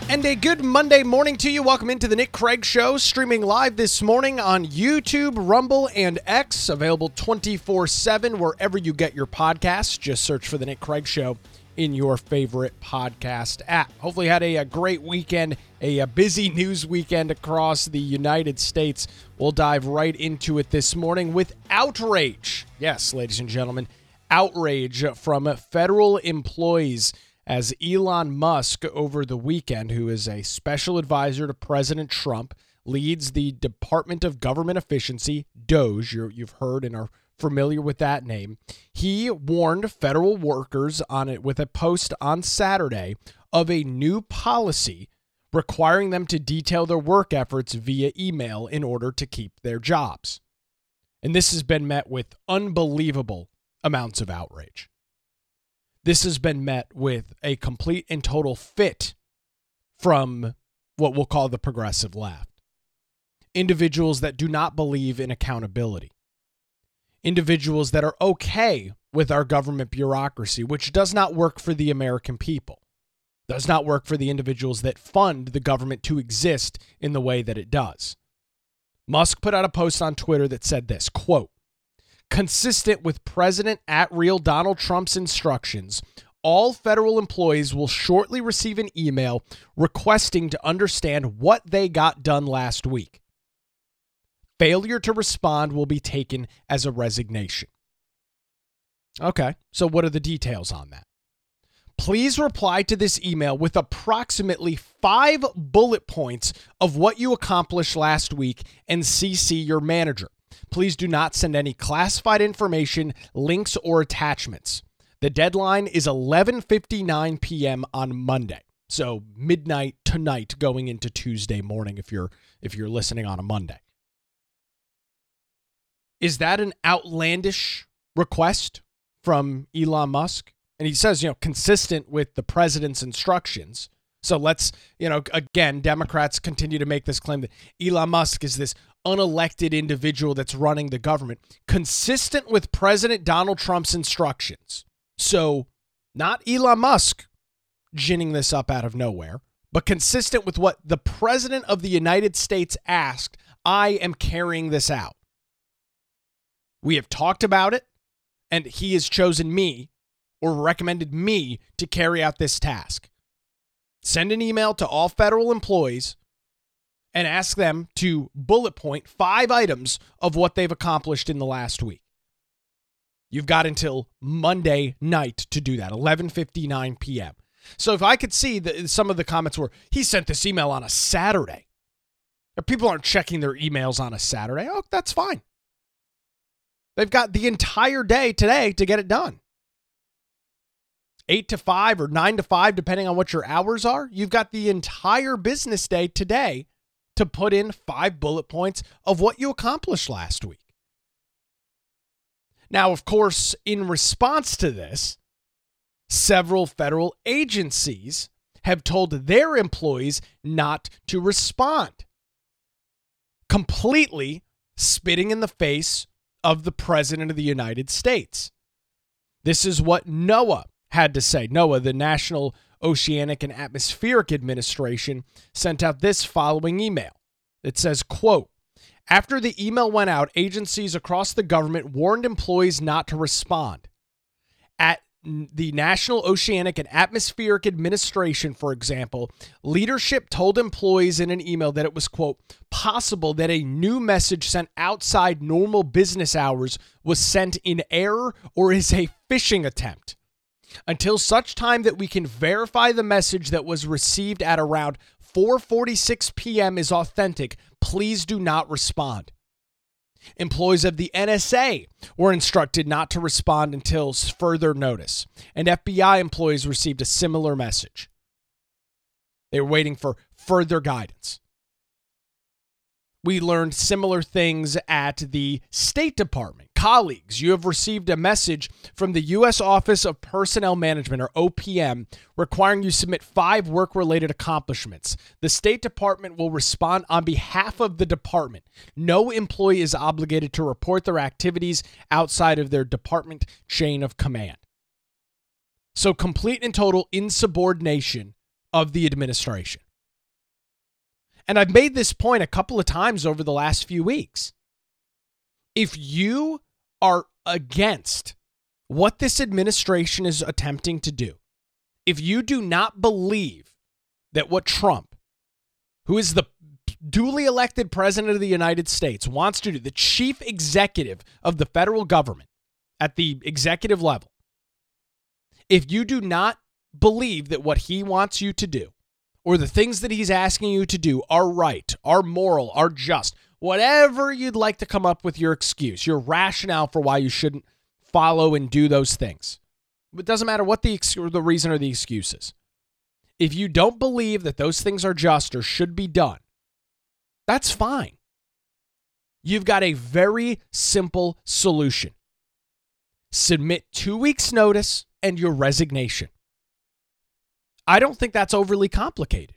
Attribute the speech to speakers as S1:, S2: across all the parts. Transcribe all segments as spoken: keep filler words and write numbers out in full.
S1: And a good Monday morning to you. Welcome into the Nick Craig Show, streaming live this morning on YouTube, Rumble, and X. Available twenty-four seven wherever you get your podcasts. Just search for the Nick Craig Show in your favorite podcast app. Hopefully you had a, a great weekend, a, a busy news weekend across the United States. We'll dive right into it this morning with outrage. Yes, ladies and gentlemen, outrage from federal employees as Elon Musk over the weekend, who is a special advisor to President Trump, leads the Department of Government Efficiency, DOGE, you're, you've heard and are familiar with that name. He warned federal workers on it with a post on Saturday of a new policy requiring them to detail their work efforts via email in order to keep their jobs. And this has been met with unbelievable amounts of outrage. This has been met with a complete and total fit from what we'll call the progressive left. Individuals that do not believe in accountability. Individuals that are okay with our government bureaucracy, which does not work for the American people. Does not work for the individuals that fund the government to exist in the way that it does. Musk put out a post on Twitter that said this, quote, "Consistent with President at real Donald Trump's instructions, all federal employees will shortly receive an email requesting to understand what they got done last week. Failure to respond will be taken as a resignation." Okay, so what are the details on that? Please reply to this email with approximately five bullet points of what you accomplished last week and C C your manager. Please do not send any classified information, links, or attachments. The deadline is eleven fifty-nine p.m. on Monday. So midnight tonight going into Tuesday morning if you're if you're listening on a Monday. Is that an outlandish request from Elon Musk? And he says, you know, consistent with the president's instructions. So let's, you know, again, Democrats continue to make this claim that Elon Musk is this unelected individual that's running the government, consistent with President Donald Trump's instructions. So not Elon Musk ginning this up out of nowhere, but consistent with what the president of the United States asked, I am carrying this out. We have talked about it, and he has chosen me or recommended me to carry out this task. Send an email to all federal employees and ask them to bullet point five items of what they've accomplished in the last week. You've got until Monday night to do that, eleven fifty-nine p.m. So if I could see that some of the comments were, he sent this email on a Saturday. If people aren't checking their emails on a Saturday, oh, that's fine. They've got the entire day today to get it done. eight to five or nine to five, depending on what your hours are. You've got the entire business day today to put in five bullet points of what you accomplished last week. Now, of course, in response to this, several federal agencies have told their employees not to respond, completely spitting in the face of the President of the United States. This is what NOAA had to say. NOAA, the National Oceanic and Atmospheric Administration, sent out this following email. It says, quote, "After the email went out, agencies across the government warned employees not to respond. At the National Oceanic and Atmospheric Administration, for example, leadership told employees in an email that it was, quote, possible that a new message sent outside normal business hours was sent in error or is a phishing attempt. Until such time that we can verify the message that was received at around four forty-six p.m. is authentic, please do not respond. Employees of the N S A were instructed not to respond until further notice, and F B I employees received a similar message. They were waiting for further guidance. We learned similar things at the State Department. Colleagues, you have received a message from the U S Office of Personnel Management, or O P M, requiring you submit five work-related accomplishments. The State Department will respond on behalf of the department. No employee is obligated to report their activities outside of their department chain of command. So complete and total insubordination of the administration. And I've made this point a couple of times over the last few weeks. If you are against what this administration is attempting to do, if you do not believe that what Trump, who is the duly elected president of the United States, wants to do, the chief executive of the federal government at the executive level, if you do not believe that what he wants you to do or the things that he's asking you to do are right, are moral, are just, whatever you'd like to come up with your excuse, your rationale for why you shouldn't follow and do those things. It doesn't matter what the ex- or the reason or the excuse is. If you don't believe that those things are just or should be done, that's fine. You've got a very simple solution. Submit two weeks' notice and your resignation. I don't think that's overly complicated.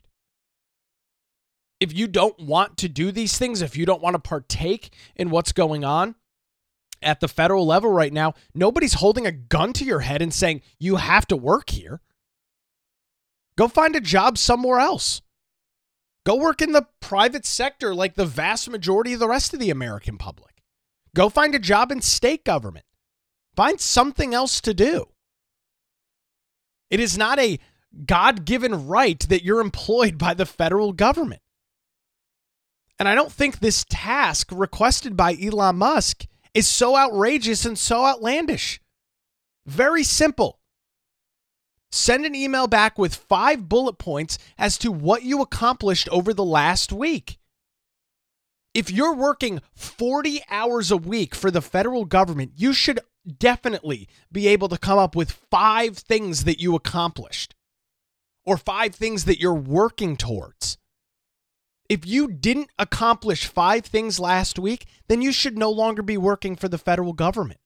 S1: If you don't want to do these things, if you don't want to partake in what's going on at the federal level right now, nobody's holding a gun to your head and saying you have to work here. Go find a job somewhere else. Go work in the private sector like the vast majority of the rest of the American public. Go find a job in state government. Find something else to do. It is not a God-given right that you're employed by the federal government. And I don't think this task requested by Elon Musk is so outrageous and so outlandish. Very simple. Send an email back with five bullet points as to what you accomplished over the last week. If you're working forty hours a week for the federal government, you should definitely be able to come up with five things that you accomplished or five things that you're working towards. If you didn't accomplish five things last week, then you should no longer be working for the federal government.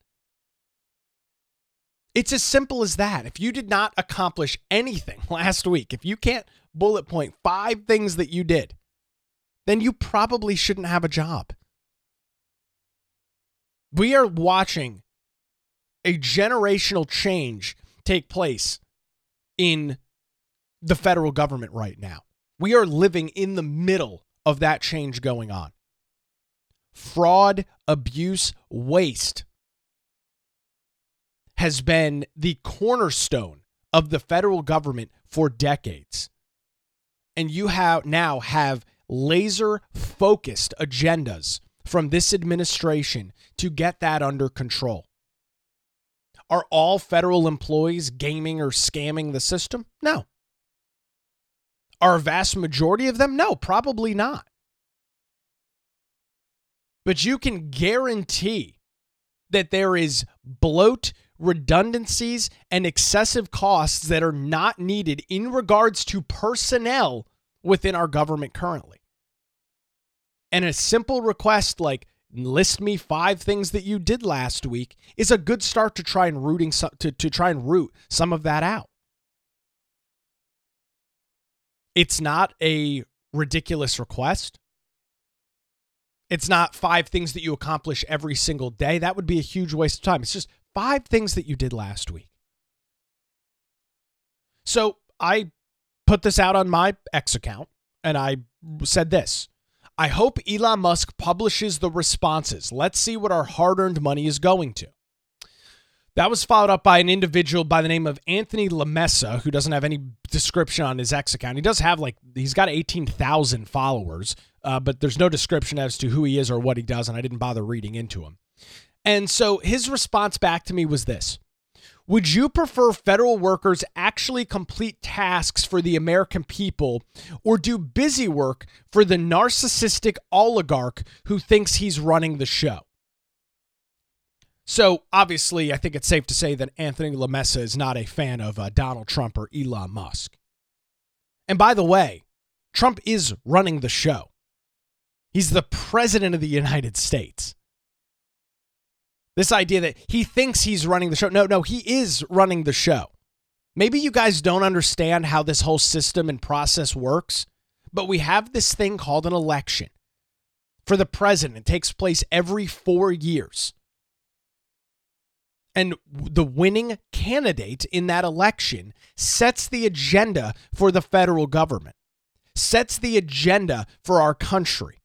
S1: It's as simple as that. If you did not accomplish anything last week, if you can't bullet point five things that you did, then you probably shouldn't have a job. We are watching a generational change take place in the federal government right now. We are living in the middle of that change going on. Fraud, abuse, waste has been the cornerstone of the federal government for decades. And you have now have laser-focused agendas from this administration to get that under control. Are all federal employees gaming or scamming the system? No. Are a vast majority of them? No, probably not. But you can guarantee that there is bloat, redundancies, and excessive costs that are not needed in regards to personnel within our government currently. And a simple request like, list me five things that you did last week is a good start to try and rooting some, to, to try and root some of that out. It's not a ridiculous request. It's not five things that you accomplish every single day. That would be a huge waste of time. It's just five things that you did last week. So I put this out on my X account and I said this. I hope Elon Musk publishes the responses. Let's see what our hard-earned money is going to. That was followed up by an individual by the name of Anthony Lamessa, who doesn't have any description on his X account. He does have like, he's got eighteen thousand followers, uh, but there's no description as to who he is or what he does, and I didn't bother reading into him. And so his response back to me was this. Would you prefer federal workers actually complete tasks for the American people or do busy work for the narcissistic oligarch who thinks he's running the show? So obviously, I think it's safe to say that Anthony Lamessa is not a fan of uh, Donald Trump or Elon Musk. And by the way, Trump is running the show. He's the president of the United States. This idea that he thinks he's running the show. No, no, he is running the show. Maybe you guys don't understand how this whole system and process works, but we have this thing called an election for the president. It takes place every four years. And the winning candidate in that election sets the agenda for the federal government, sets the agenda for our country.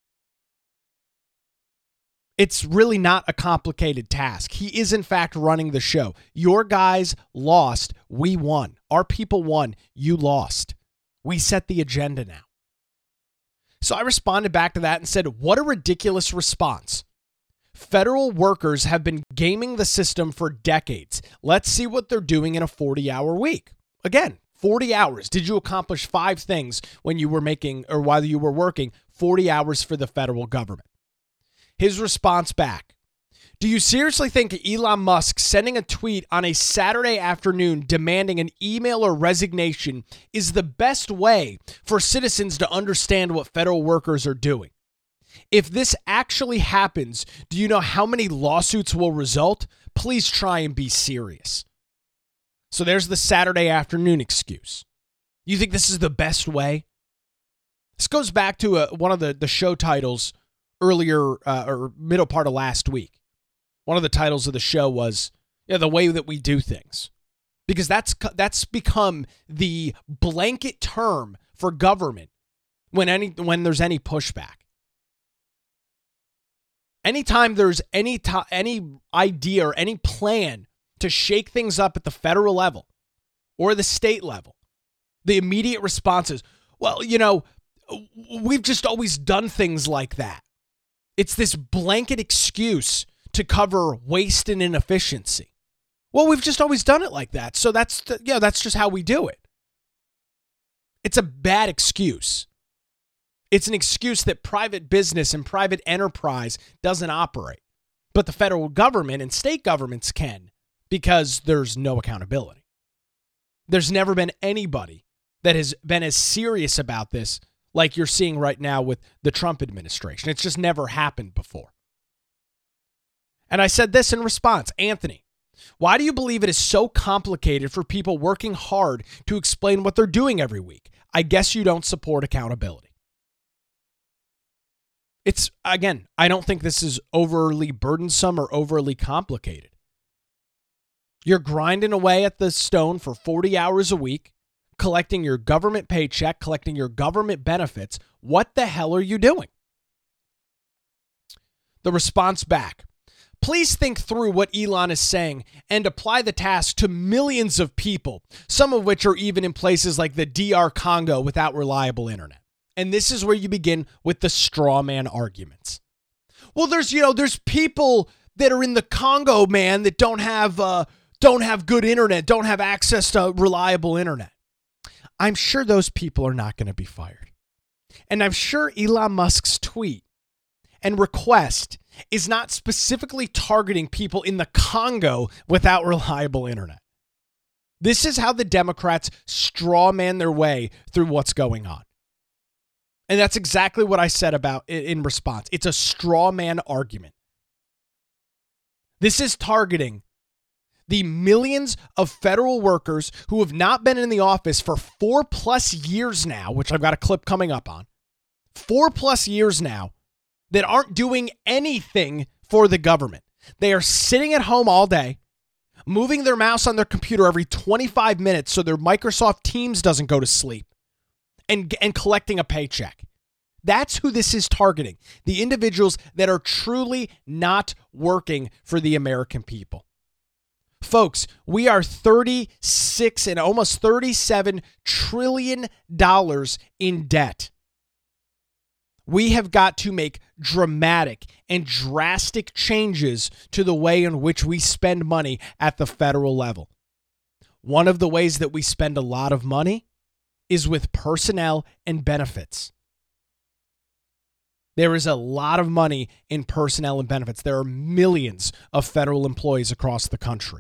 S1: It's really not a complicated task. He is, in fact, running the show. Your guys lost. We won. Our people won. You lost. We set the agenda now. So I responded back to that and said, what a ridiculous response. Federal workers have been gaming the system for decades. Let's see what they're doing in a forty-hour week. Again, forty hours. Did you accomplish five things when you were making, or while you were working, forty hours for the federal government? His response back: do you seriously think Elon Musk sending a tweet on a Saturday afternoon demanding an email or resignation is the best way for citizens to understand what federal workers are doing? If this actually happens, do you know how many lawsuits will result? Please try and be serious. So there's the Saturday afternoon excuse. You think this is the best way? This goes back to a, one of the, the show titles earlier uh, or middle part of last week. One of the titles of the show was yeah, the way that we do things, because that's that's become the blanket term for government when any when there's any pushback. Anytime there's any t- any idea or any plan to shake things up at the federal level or the state level, the immediate response is, well, you know, we've just always done things like that. It's this blanket excuse to cover waste and inefficiency. Well, we've just always done it like that. So that's, the, yeah, that's just how we do it. It's a bad excuse. It's an excuse that private business and private enterprise doesn't operate. But the federal government and state governments can, because there's no accountability. There's never been anybody that has been as serious about this like you're seeing right now with the Trump administration. It's just never happened before. And I said this in response: Anthony, why do you believe it is so complicated for people working hard to explain what they're doing every week? I guess you don't support accountability. It's, again, I don't think this is overly burdensome or overly complicated. You're grinding away at the stone for forty hours a week, collecting your government paycheck, collecting your government benefits. What the hell are you doing? The response back: please think through what Elon is saying and apply the task to millions of people, some of which are even in places like the D R Congo without reliable internet. And this is where you begin with the straw man arguments. Well, there's, you know, there's people that are in the Congo, man, that don't have uh, don't have good internet, don't have access to reliable internet. I'm sure those people are not going to be fired. And I'm sure Elon Musk's tweet and request is not specifically targeting people in the Congo without reliable internet. This is how the Democrats straw man their way through what's going on. And that's exactly what I said about in response. It's a straw man argument. This is targeting the millions of federal workers who have not been in the office for four plus years now, which I've got a clip coming up on, four plus years now, that aren't doing anything for the government. They are sitting at home all day, moving their mouse on their computer every twenty-five minutes so their Microsoft Teams doesn't go to sleep, and, and collecting a paycheck. That's who this is targeting. The individuals that are truly not working for the American people. Folks, we are thirty-six and almost thirty-seven trillion dollars in debt. We have got to make dramatic and drastic changes to the way in which we spend money at the federal level. One of the ways that we spend a lot of money is with personnel and benefits. There is a lot of money in personnel and benefits. There are millions of federal employees across the country.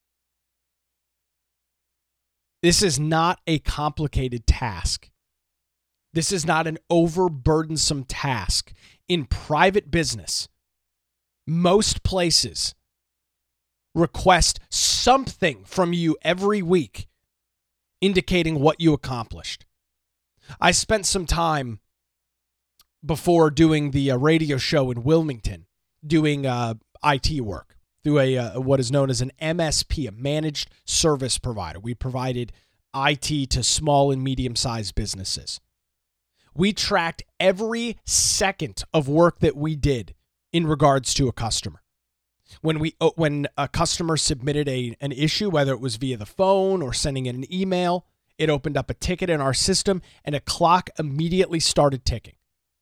S1: This is not a complicated task. This is not an overburdensome task. In private business, most places request something from you every week indicating what you accomplished. I spent some time before doing the uh, radio show in Wilmington doing uh, I T work through a uh, what is known as an M S P, a managed service provider. We provided I T to small and medium-sized businesses. We tracked every second of work that we did in regards to a customer. When we when a customer submitted a an issue, whether it was via the phone or sending in an email, it opened up a ticket in our system and a clock immediately started ticking.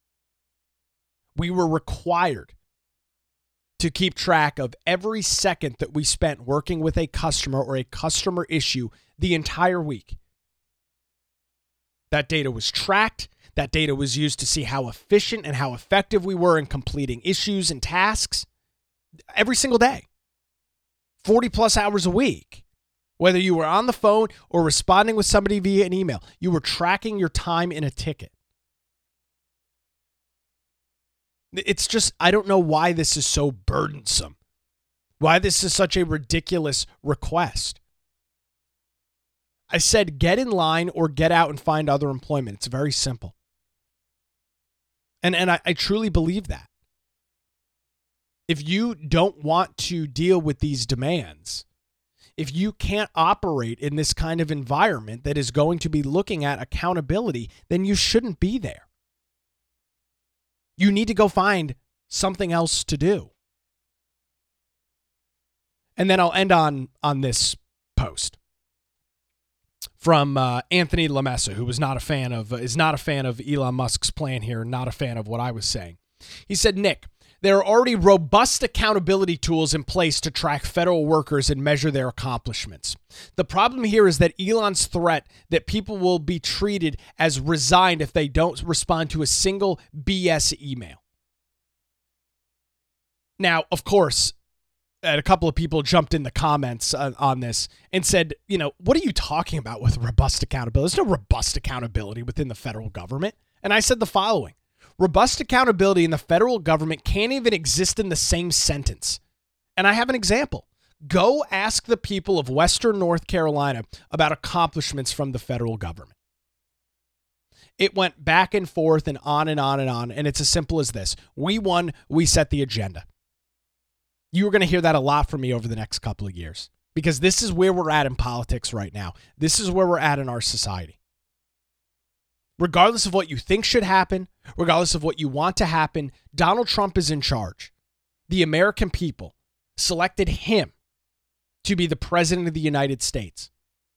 S1: We were required to keep track of every second that we spent working with a customer or a customer issue the entire week. That data was tracked. That data was used to see how efficient and how effective we were in completing issues and tasks every single day, forty plus hours a week. Whether you were on the phone or responding with somebody via an email, you were tracking your time in a ticket. It's just, I don't know why this is so burdensome, why this is such a ridiculous request. I said, get in line or get out and find other employment. It's very simple. And, and I, I truly believe that. If you don't want to deal with these demands, if you can't operate in this kind of environment that is going to be looking at accountability, then you shouldn't be there. You need to go find something else to do. And then I'll end on, on this post from uh, Anthony Lamessa, who was not a fan of uh, is not a fan of Elon Musk's plan here, not a fan of what I was saying. He said, Nick, there are already robust accountability tools in place to track federal workers and measure their accomplishments. The problem here is that Elon's threat that people will be treated as resigned if they don't respond to a single B S email. Now, of course, a couple of people jumped in the comments uh, on this and said, you know, what are you talking about with robust accountability? There's no robust accountability within the federal government. And I said the following. Robust accountability in the federal government can't even exist in the same sentence. And I have an example. Go ask the people of Western North Carolina about accomplishments from the federal government. It went back and forth and on and on and on, and it's as simple as this. We won, we set the agenda. You are going to hear that a lot from me over the next couple of years because this is where we're at in politics right now. This is where we're at in our society. Regardless of what you think should happen, regardless of what you want to happen, Donald Trump is in charge. The American people selected him to be the president of the United States.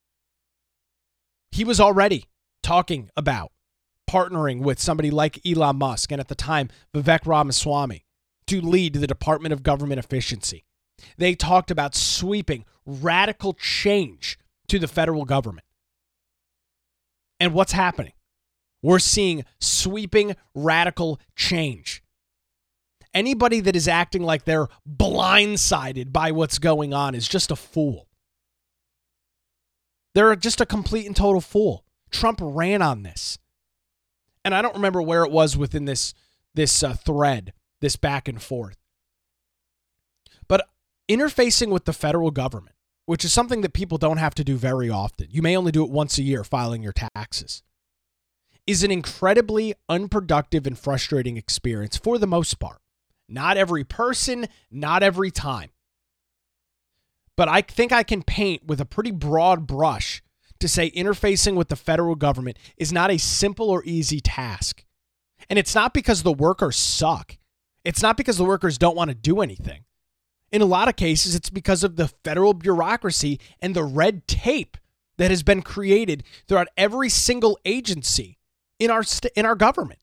S1: He was already talking about partnering with somebody like Elon Musk and at the time Vivek Ramaswamy to lead the Department of Government Efficiency. They talked about sweeping radical change to the federal government. And what's happening? We're seeing sweeping radical change. Anybody that is acting like they're blindsided by what's going on is just a fool. They're just a complete and total fool. Trump ran on this. And I don't remember where it was within this, this uh, thread, this back and forth. But interfacing with the federal government, which is something that people don't have to do very often. You may only do it once a year filing your taxes. Is an incredibly unproductive and frustrating experience for the most part. Not every person, not every time. But I think I can paint with a pretty broad brush to say interfacing with the federal government is not a simple or easy task. And it's not because the workers suck. It's not because the workers don't want to do anything. In a lot of cases, it's because of the federal bureaucracy and the red tape that has been created throughout every single agency in our st- in our government.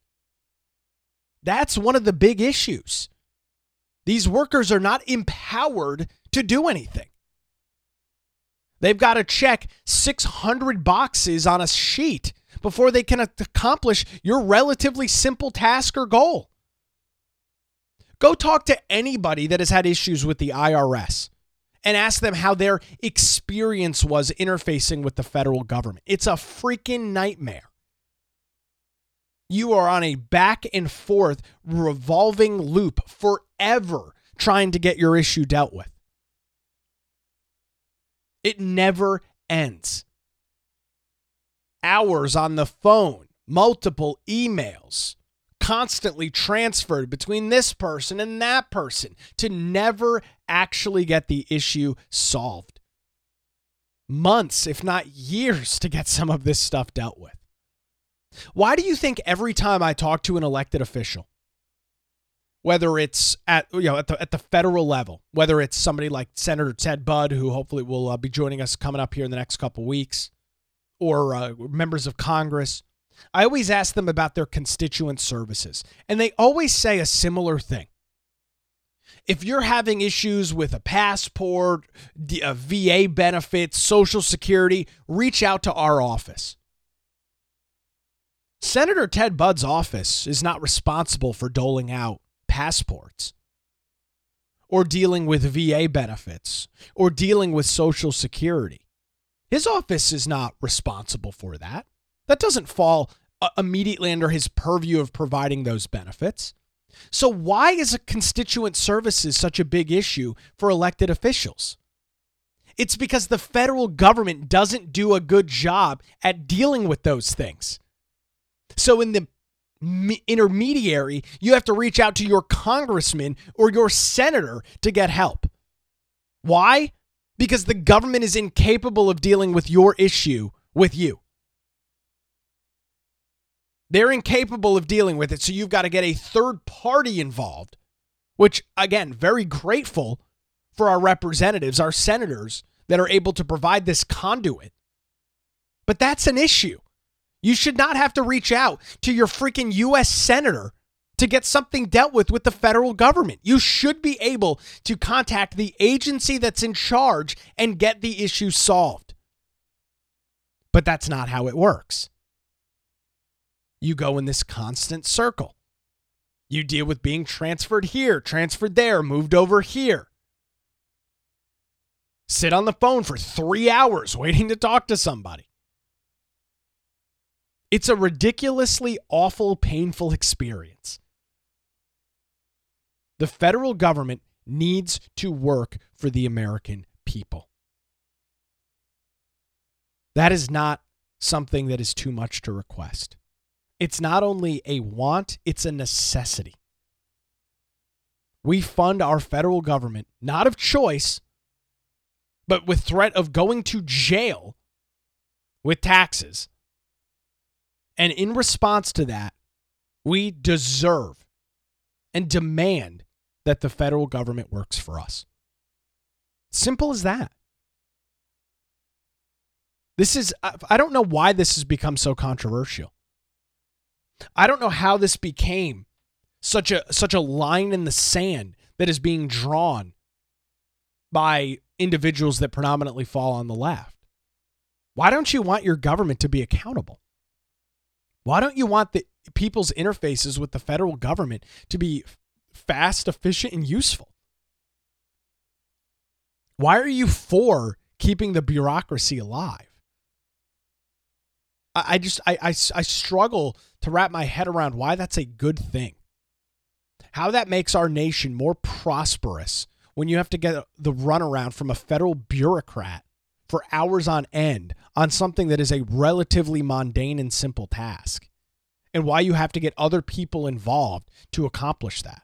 S1: That's one of the big issues. These workers are not empowered to do anything. They've got to check six hundred boxes on a sheet before they can accomplish your relatively simple task or goal. Go talk to anybody that has had issues with the I R S and ask them how their experience was interfacing with the federal government. It's a freaking nightmare. You are on a back and forth revolving loop forever trying to get your issue dealt with. It never ends. Hours on the phone, multiple emails, constantly transferred between this person and that person to never actually get the issue solved. Months, if not years, to get some of this stuff dealt with. Why do you think every time I talk to an elected official, whether it's at you know at the at the federal level, whether it's somebody like Senator Ted Budd, who hopefully will uh, be joining us coming up here in the next couple weeks, or uh, members of Congress, I always ask them about their constituent services, and they always say a similar thing. If you're having issues with a passport, a V A benefits, Social Security, reach out to our office. Senator Ted Budd's office is not responsible for doling out passports or dealing with V A benefits or dealing with Social Security. His office is not responsible for that. That doesn't fall uh, immediately under his purview of providing those benefits. So why is a constituent services such a big issue for elected officials? It's because the federal government doesn't do a good job at dealing with those things. So in the me- intermediary, you have to reach out to your congressman or your senator to get help. Why? Because the government is incapable of dealing with your issue with you. They're incapable of dealing with it, so you've got to get a third party involved, which, again, very grateful for our representatives, our senators, that are able to provide this conduit. But that's an issue. You should not have to reach out to your freaking U S senator to get something dealt with with the federal government. You should be able to contact the agency that's in charge and get the issue solved. But that's not how it works. You go in this constant circle. You deal with being transferred here, transferred there, moved over here. Sit on the phone for three hours waiting to talk to somebody. It's a ridiculously awful, painful experience. The federal government needs to work for the American people. That is not something that is too much to request. It's not only a want, it's a necessity. We fund our federal government, not of choice, but with threat of going to jail with taxes. And in response to that, we deserve and demand that the federal government works for us. Simple as that. This is, I don't know why this has become so controversial. I don't know how this became such a such a line in the sand that is being drawn by individuals that predominantly fall on the left. Why don't you want your government to be accountable? Why don't you want the people's interfaces with the federal government to be fast, efficient, and useful? Why are you for keeping the bureaucracy alive? I, I just, I, I, I struggle to wrap my head around why that's a good thing. How that makes our nation more prosperous when you have to get the runaround from a federal bureaucrat for hours on end on something that is a relatively mundane and simple task, and why you have to get other people involved to accomplish that.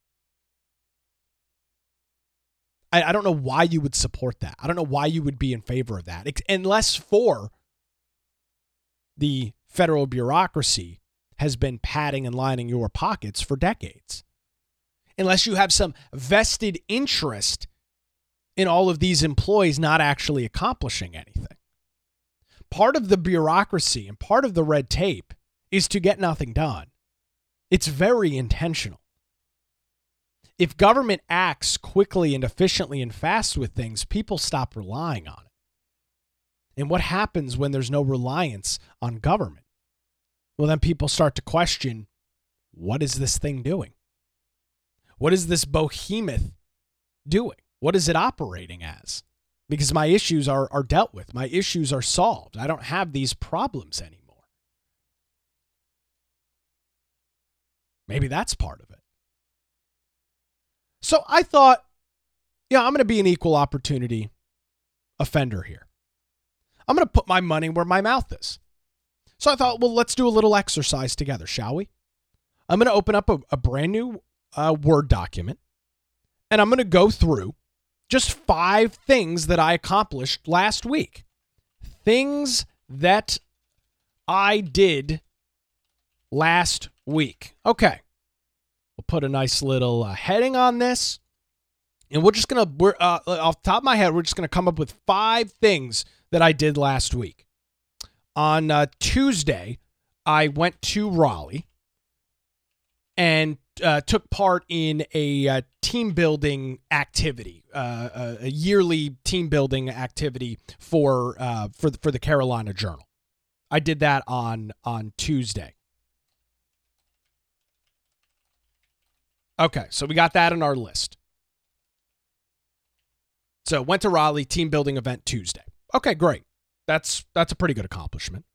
S1: I, I don't know why you would support that. I don't know why you would be in favor of that, unless for the federal bureaucracy has been padding and lining your pockets for decades. Unless you have some vested interest in all of these employees not actually accomplishing anything. Part of the bureaucracy and part of the red tape is to get nothing done. It's very intentional. If government acts quickly and efficiently and fast with things, people stop relying on it. And what happens when there's no reliance on government? Well, then people start to question, what is this thing doing? What is this behemoth doing? What is it operating as? Because my issues are, are dealt with. My issues are solved. I don't have these problems anymore. Maybe that's part of it. So I thought, yeah, I'm going to be an equal opportunity offender here. I'm going to put my money where my mouth is. So I thought, well, let's do a little exercise together, shall we? I'm going to open up a, a brand new uh, Word document, and I'm going to go through just five things that I accomplished last week. Things that I did last week. Okay. We'll put a nice little uh, heading on this. And we're just going to, we're uh, off the top of my head, we're just going to come up with five things that I did last week. On uh, Tuesday, I went to Raleigh and uh, took part in a uh, team building activity, uh, a, a yearly team building activity for uh, for the, for the Carolina Journal. I did that on on Tuesday. Okay, so we got that on our list. So went to Raleigh, team building event Tuesday. Okay, great. That's that's a pretty good accomplishment.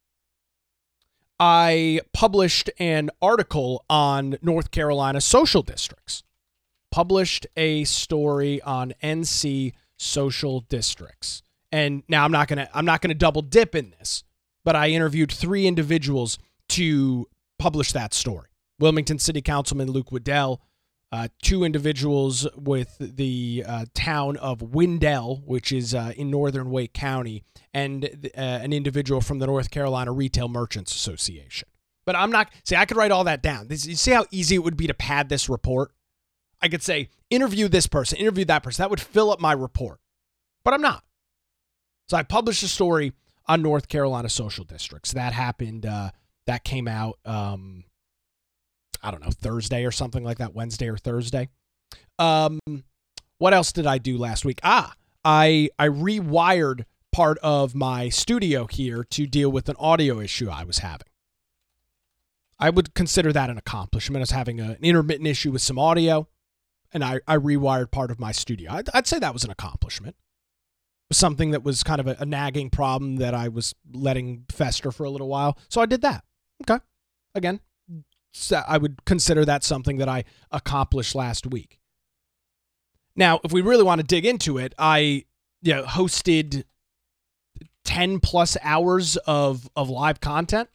S1: I published an article on North Carolina social districts. Published a story on N C social districts. And now I'm not going to I'm not going to double dip in this, but I interviewed three individuals to publish that story. Wilmington City Councilman Luke Waddell, uh, two individuals with the uh, town of Wendell, which is uh, in northern Wake County, and uh, an individual from the North Carolina Retail Merchants Association. But I'm not, see, I could write all that down. This, you see how easy it would be to pad this report? I could say, interview this person, interview that person. That would fill up my report. But I'm not. So I published a story on North Carolina social districts. That happened, uh, that came out, um, I don't know, Thursday or something like that, Wednesday or Thursday. Um, what else did I do last week? Ah, I I rewired part of my studio here to deal with an audio issue I was having. I would consider that an accomplishment. I was having a, an intermittent issue with some audio, and I, I rewired part of my studio. I'd, I'd say that was an accomplishment. It was something that was kind of a, a nagging problem that I was letting fester for a little while. So I did that. Okay. Again, so I would consider that something that I accomplished last week. Now, if we really want to dig into it, I you know, hosted ten plus hours of, of live content.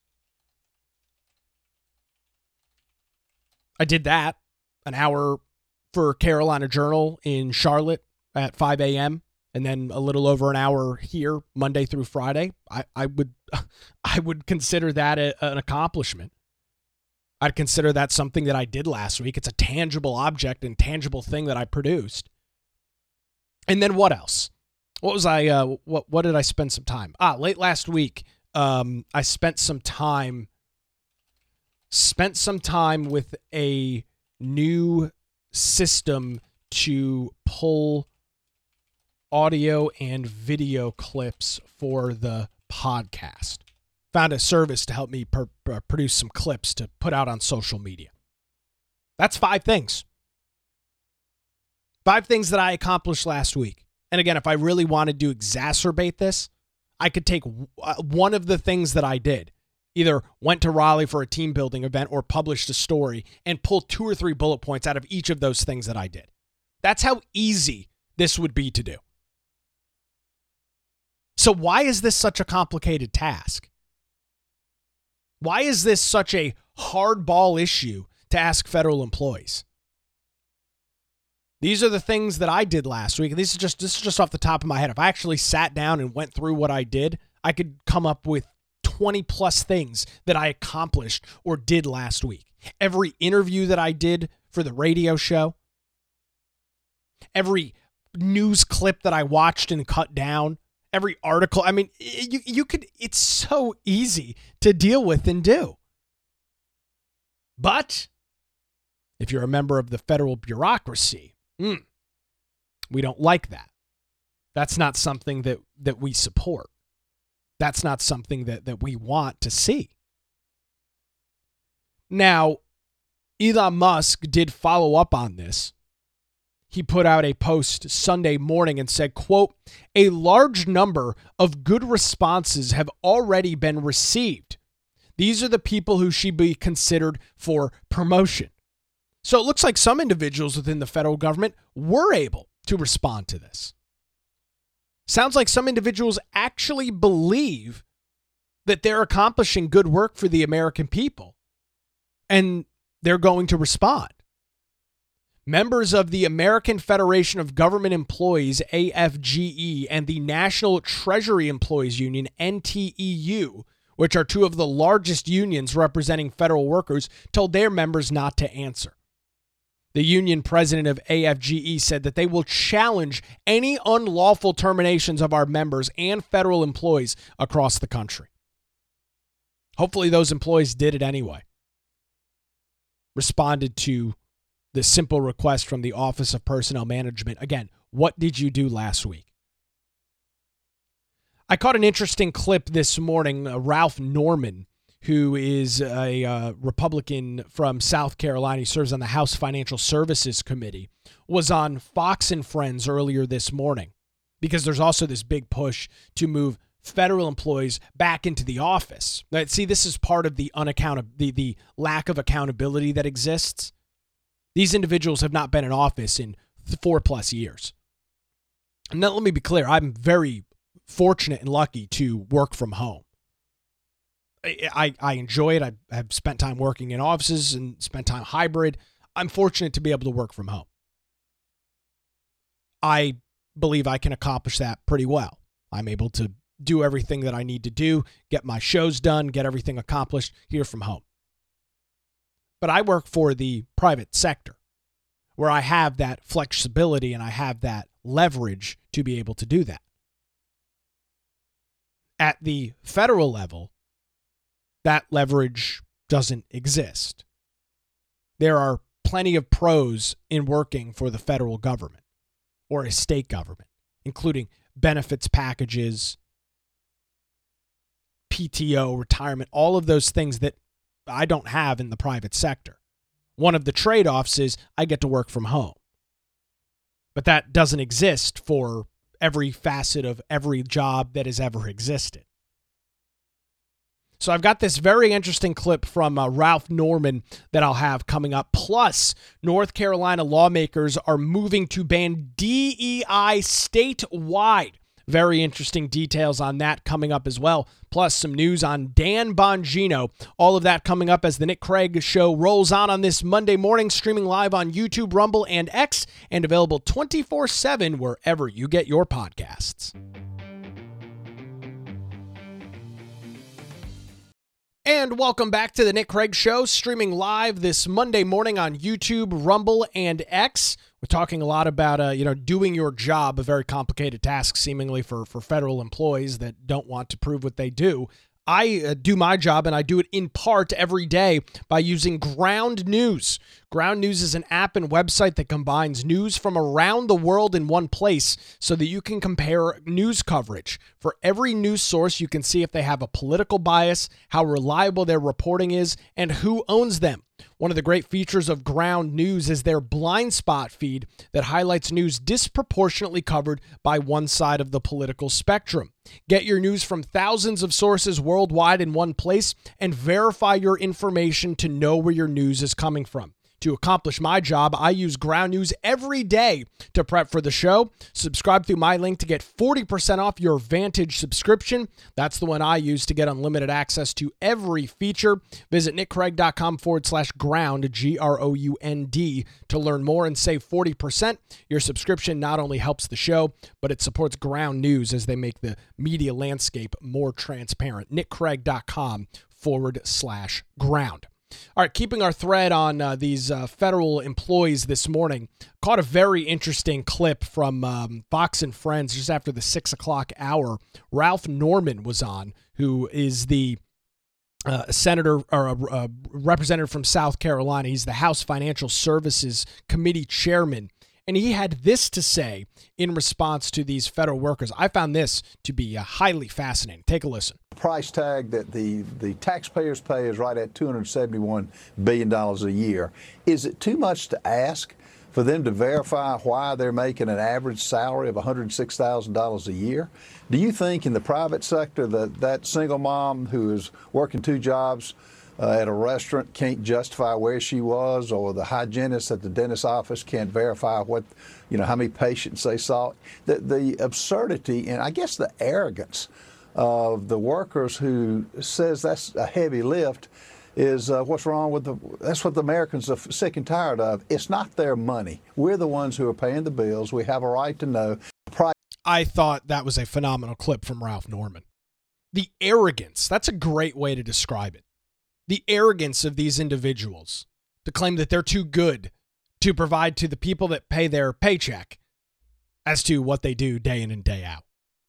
S1: I did that, an hour for Carolina Journal in Charlotte at five a.m. and then a little over an hour here Monday through Friday. I, I would I would consider that a, an accomplishment. I'd consider that something that I did last week. It's a tangible object and tangible thing that I produced. And then what else? What was I, uh, what, what did I spend some time? Ah, late last week, um, I spent some time, spent some time with a new system to pull audio and video clips for the podcast. Found a service to help me per- per- produce some clips to put out on social media. That's five things. Five things that I accomplished last week. And again, if I really wanted to exacerbate this, I could take w- one of the things that I did, either went to Raleigh for a team building event or published a story, and pull two or three bullet points out of each of those things that I did. That's how easy this would be to do. So why is this such a complicated task? Why is this such a hardball issue to ask federal employees? These are the things that I did last week. And this is just this is just off the top of my head. If I actually sat down and went through what I did, I could come up with twenty plus things that I accomplished or did last week. Every interview that I did for the radio show, every news clip that I watched and cut down, every article. I mean, you you could, it's so easy to deal with and do. But if you're a member of the federal bureaucracy, mm, we don't like that. That's not something that, that we support. That's not something that, that we want to see. Now, Elon Musk did follow up on this. He put out a post Sunday morning and said, quote, "A large number of good responses have already been received. These are the people who should be considered for promotion." So it looks like some individuals within the federal government were able to respond to this. Sounds like some individuals actually believe that they're accomplishing good work for the American people, and they're going to respond. Members of the American Federation of Government Employees, A F G E, and the National Treasury Employees Union, N T E U, which are two of the largest unions representing federal workers, told their members not to answer. The union president of A F G E said that they will challenge any unlawful terminations of our members and federal employees across the country. Hopefully those employees did it anyway. Responded to the simple request from the Office of Personnel Management. Again, what did you do last week? I caught an interesting clip this morning. Uh, Ralph Norman, who is a uh, Republican from South Carolina, he serves on the House Financial Services Committee, was on Fox and Friends earlier this morning because there's also this big push to move federal employees back into the office. Now, see, this is part of the unaccountable, the, the lack of accountability that exists. These individuals have not been in office in four plus years. And now, let me be clear, I'm very fortunate and lucky to work from home. I, I, I enjoy it. I have spent time working in offices and spent time hybrid. I'm fortunate to be able to work from home. I believe I can accomplish that pretty well. I'm able to do everything that I need to do, get my shows done, get everything accomplished here from home. But I work for the private sector where I have that flexibility and I have that leverage to be able to do that. At the federal level, that leverage doesn't exist. There are plenty of pros in working for the federal government or a state government, including benefits packages, P T O, retirement, all of those things that I don't have in the private sector. One of the trade-offs is I get to work from home. But that doesn't exist for every facet of every job that has ever existed. So I've got this very interesting clip from uh, Ralph Norman that I'll have coming up. Plus, North Carolina lawmakers are moving to ban D E I statewide. Very interesting details on that coming up as well. Plus, some news on Dan Bongino. All of that coming up as the Nick Craig Show rolls on on this Monday morning, streaming live on YouTube, Rumble, and X, and available twenty-four seven wherever you get your podcasts. And welcome back to the Nick Craig Show, streaming live this Monday morning on YouTube, Rumble, and X. We're talking a lot about, uh, you know, doing your job, a very complicated task seemingly for, for federal employees that don't want to prove what they do. I uh, do my job, and I do it in part every day by using Ground News. Ground News is an app and website that combines news from around the world in one place so that you can compare news coverage. For every news source, you can see if they have a political bias, how reliable their reporting is, and who owns them. One of the great features of Ground News is their blind spot feed that highlights news disproportionately covered by one side of the political spectrum. Get your news from thousands of sources worldwide in one place and verify your information to know where your news is coming from. To accomplish my job, I use Ground News every day to prep for the show. Subscribe through my link to get forty percent off your Vantage subscription. That's the one I use to get unlimited access to every feature. Visit nickcraig.com forward slash ground, G R O U N D, to learn more and save forty percent. Your subscription not only helps the show, but it supports Ground News as they make the media landscape more transparent. nickcraig.com forward slash ground. All right, keeping our thread on uh, these uh, federal employees this morning, caught a very interesting clip from um, Fox and Friends just after the six o'clock hour. Ralph Norman was on, who is the uh, senator or a, a representative from South Carolina. He's the House Financial Services Committee chairman. And he had this to say in response to these federal workers. I found this to be uh, highly fascinating. Take a listen.
S2: Price tag that the, the taxpayers pay is right at two hundred seventy-one billion dollars a year. Is it too much to ask for them to verify why they're making an average salary of one hundred six thousand dollars a year? Do you think in the private sector that that single mom who is working two jobs Uh, at a restaurant can't justify where she was, or the hygienist at the dentist's office can't verify what, you know, how many patients they saw? The, the absurdity and I guess the arrogance of the workers who says that's a heavy lift is uh, what's wrong with the, that's what the Americans are sick and tired of. It's not their money. We're the ones who are paying the bills. We have a right to know.
S1: I thought that was a phenomenal clip from Ralph Norman. The arrogance, that's a great way to describe it. The arrogance of these individuals to claim that they're too good to provide to the people that pay their paycheck as to what they do day in and day out.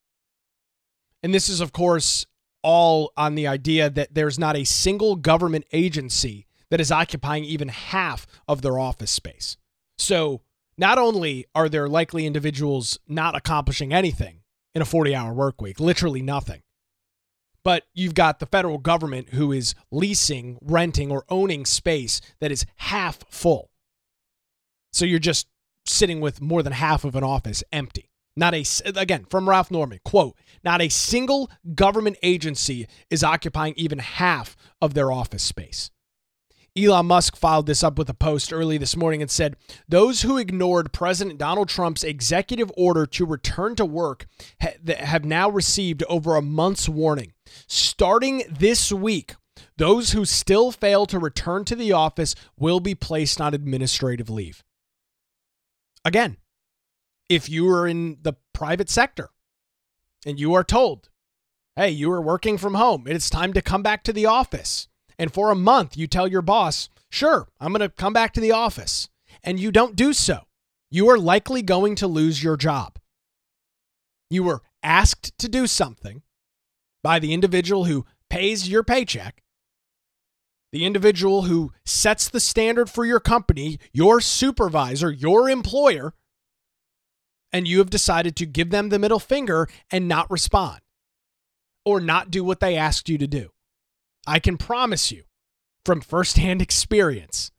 S1: And this is, of course, all on the idea that there's not a single government agency that is occupying even half of their office space. So not only are there likely individuals not accomplishing anything in a forty-hour work week, literally nothing, but you've got the federal government who is leasing, renting, or owning space that is half full. So you're just sitting with more than half of an office empty. Not a, again, from Ralph Norman, quote, not a single government agency is occupying even half of their office space. Elon Musk followed this up with a post early this morning and said, those who ignored President Donald Trump's executive order to return to work ha- have now received over a month's warning. Starting this week, those who still fail to return to the office will be placed on administrative leave. Again, if you are in the private sector and you are told, hey, you are working from home, it's time to come back to the office. And for a month, you tell your boss, sure, I'm going to come back to the office. And you don't do so. You are likely going to lose your job. You were asked to do something by the individual who pays your paycheck, the individual who sets the standard for your company, your supervisor, your employer, and you have decided to give them the middle finger and not respond or not do what they asked you to do. I can promise you from firsthand experience,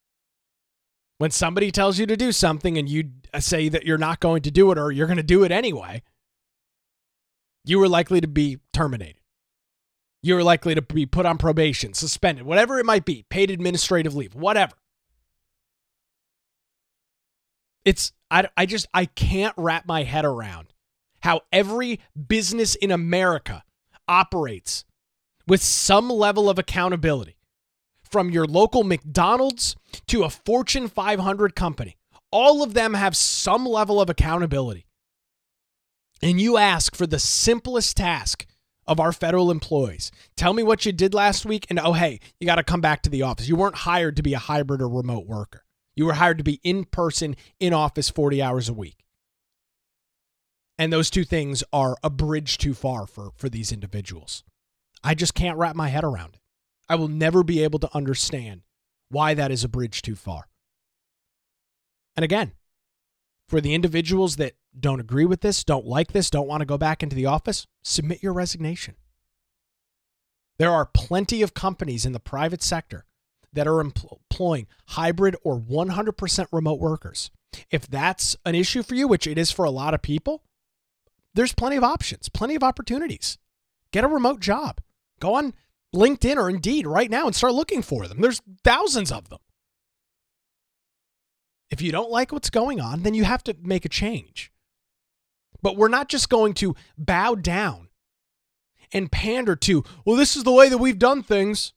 S1: when somebody tells you to do something and you say that you're not going to do it or you're going to do it anyway, you are likely to be terminated. You are likely to be put on probation, suspended, whatever it might be, paid administrative leave, whatever. It's, I, I just, I can't wrap my head around how every business in America operates with some level of accountability, from your local McDonald's to a Fortune five hundred company. All of them have some level of accountability. And you ask for the simplest task of our federal employees. Tell me what you did last week, and oh, hey, you got to come back to the office. You weren't hired to be a hybrid or remote worker. You were hired to be in person, in office forty hours a week. And those two things are a bridge too far for, for these individuals. I just can't wrap my head around it. I will never be able to understand why that is a bridge too far. And again, for the individuals that don't agree with this, don't like this, don't want to go back into the office, submit your resignation. There are plenty of companies in the private sector that are employing hybrid or one hundred percent remote workers. If that's an issue for you, which it is for a lot of people, there's plenty of options, plenty of opportunities. Get a remote job. Go on LinkedIn or Indeed right now and start looking for them. There's thousands of them. If you don't like what's going on, then you have to make a change. But we're not just going to bow down and pander to, well, this is the way that we've done things.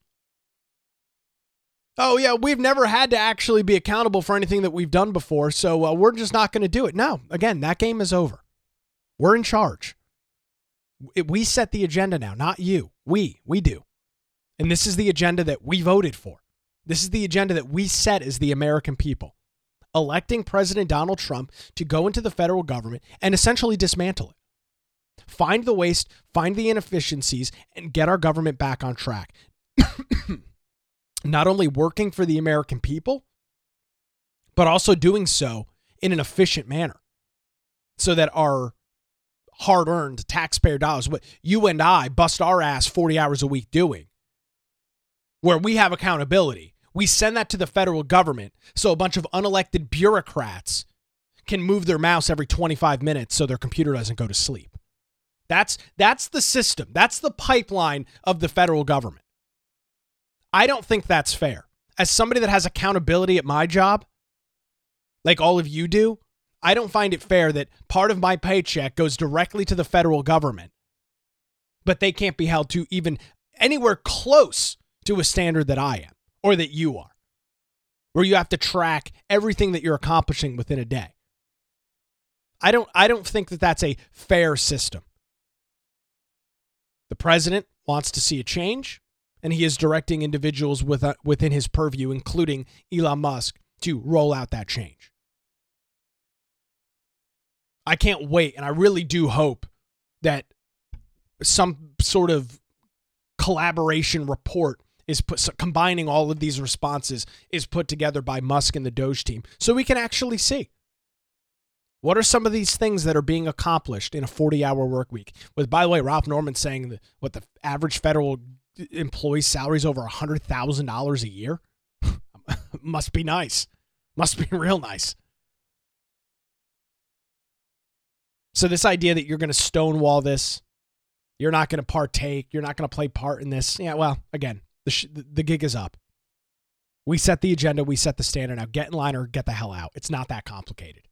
S1: Oh, yeah, we've never had to actually be accountable for anything that we've done before, so uh, we're just not going to do it. No, again, that game is over. We're in charge. We set the agenda now, not you. We, we do. And this is the agenda that we voted for. This is the agenda that we set as the American people. Electing President Donald Trump to go into the federal government and essentially dismantle it. Find the waste, find the inefficiencies, and get our government back on track. Not only working for the American people, but also doing so in an efficient manner so that our hard-earned taxpayer dollars, what you and I bust our ass forty hours a week doing, where we have accountability, we send that to the federal government so a bunch of unelected bureaucrats can move their mouse every twenty-five minutes so their computer doesn't go to sleep. That's, that's the system. That's the pipeline of the federal government. I don't think that's fair. As somebody that has accountability at my job, like all of you do, I don't find it fair that part of my paycheck goes directly to the federal government, but they can't be held to even anywhere close to a standard that I am or that you are, where you have to track everything that you're accomplishing within a day. I don't, I don't think that that's a fair system. The president wants to see a change, and he is directing individuals with, uh, within his purview, including Elon Musk, to roll out that change. I can't wait, and I really do hope that some sort of collaboration report is put, so combining all of these responses is put together by Musk and the Doge team, so we can actually see what are some of these things that are being accomplished in a forty-hour work week. With, by the way, Ralph Norman saying that what the average federal employee salary is over one hundred thousand dollars a year. Must be nice. Must be real nice. So this idea that you're going to stonewall this, you're not going to partake, you're not going to play part in this. Yeah, well, again, the, sh- the gig is up. We set the agenda, we set the standard. Now get in line or get the hell out. It's not that complicated.